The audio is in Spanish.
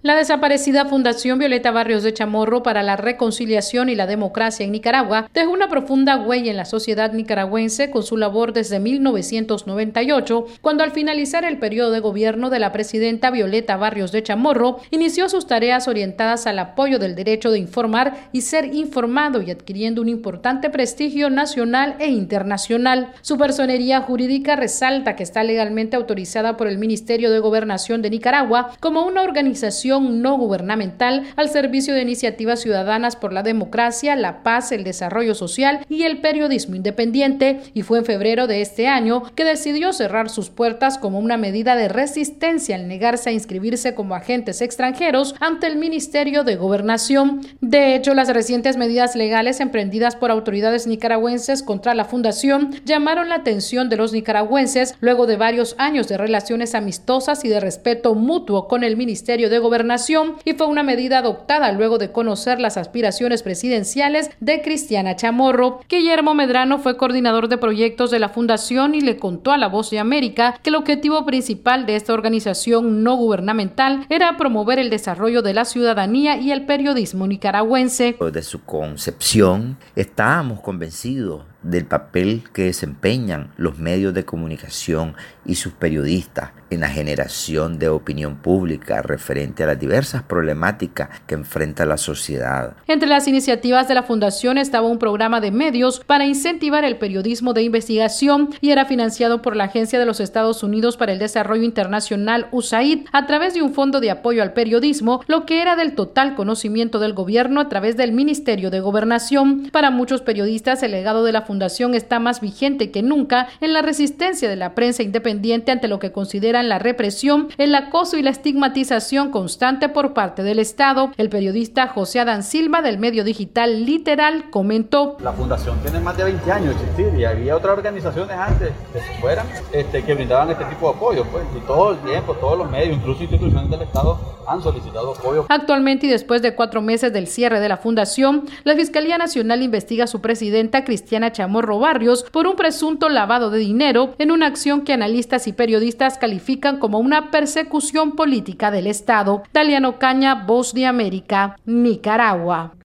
La desaparecida Fundación Violeta Barrios de Chamorro para la Reconciliación y la Democracia en Nicaragua dejó una profunda huella en la sociedad nicaragüense con su labor desde 1998, cuando al finalizar el periodo de gobierno de la presidenta Violeta Barrios de Chamorro, inició sus tareas orientadas al apoyo del derecho de informar y ser informado y adquiriendo un importante prestigio nacional e internacional. Su personería jurídica resalta que está legalmente autorizada por el Ministerio de Gobernación de Nicaragua como una organización no gubernamental al servicio de iniciativas ciudadanas por la democracia, la paz, el desarrollo social y el periodismo independiente, y fue en febrero de este año que decidió cerrar sus puertas como una medida de resistencia al negarse a inscribirse como agentes extranjeros ante el Ministerio de Gobernación. De hecho, las recientes medidas legales emprendidas por autoridades nicaragüenses contra la fundación llamaron la atención de los nicaragüenses luego de varios años de relaciones amistosas y de respeto mutuo con el Ministerio de Gobernación, y fue una medida adoptada luego de conocer las aspiraciones presidenciales de Cristiana Chamorro. Guillermo Medrano fue coordinador de proyectos de la fundación y le contó a La Voz de América que el objetivo principal de esta organización no gubernamental era promover el desarrollo de la ciudadanía y el periodismo nicaragüense. De su concepción, estábamos convencidos del papel que desempeñan los medios de comunicación y sus periodistas en la generación de opinión pública referente a las diversas problemáticas que enfrenta la sociedad. Entre las iniciativas de la Fundación estaba un programa de medios para incentivar el periodismo de investigación y era financiado por la Agencia de los Estados Unidos para el Desarrollo Internacional, USAID, a través de un fondo de apoyo al periodismo, lo que era del total conocimiento del gobierno a través del Ministerio de Gobernación. Para muchos periodistas, el legado de la Fundación está más vigente que nunca en la resistencia de la prensa independiente ante lo que consideran la represión, el acoso y la estigmatización constante por parte del Estado. El periodista José Adán Silva del medio digital Literal comentó: la Fundación tiene más de 20 años de existir y había otras organizaciones antes que brindaban este tipo de apoyo, y todo el tiempo, todos los medios, incluso instituciones del Estado, han solicitado apoyo. Actualmente, y después de 4 meses del cierre de la Fundación, la Fiscalía Nacional investiga a su presidenta Cristiana Chamorro Barrios por un presunto lavado de dinero en una acción que analistas y periodistas califican como una persecución política del Estado. Daliano Caña, Voz de América, Nicaragua.